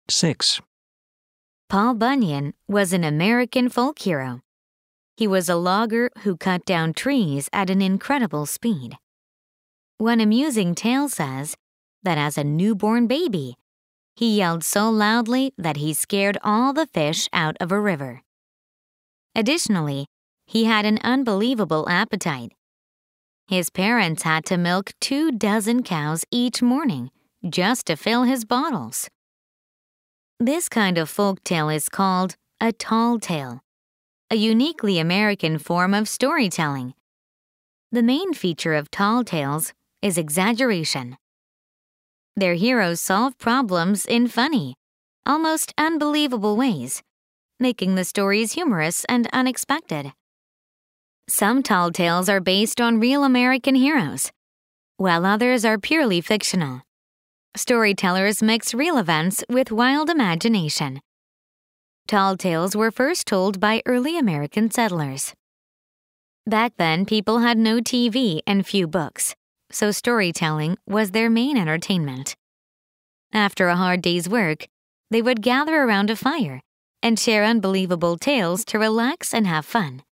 6. Paul Bunyan was an American folk hero. He was a logger who cut down trees at an incredible speed. One amusing tale says that as a newborn baby, he yelled so loudly that he scared all the fish out of a river. Additionally, he had an unbelievable appetite. His parents had to milk 24 cows each morning just to fill his bottles. This kind of folk tale is called a tall tale, a uniquely American form of storytelling. The main feature of tall tales is exaggeration. Their heroes solve problems in funny, almost unbelievable ways, making the stories humorous and unexpected. Some tall tales are based on real American heroes, while others are purely fictional. Storytellers mix real events with wild imagination. Tall tales were first told by early American settlers. Back then, people had no TV and few books, so storytelling was their main entertainment. After a hard day's work, they would gather around a fire and share unbelievable tales to relax and have fun.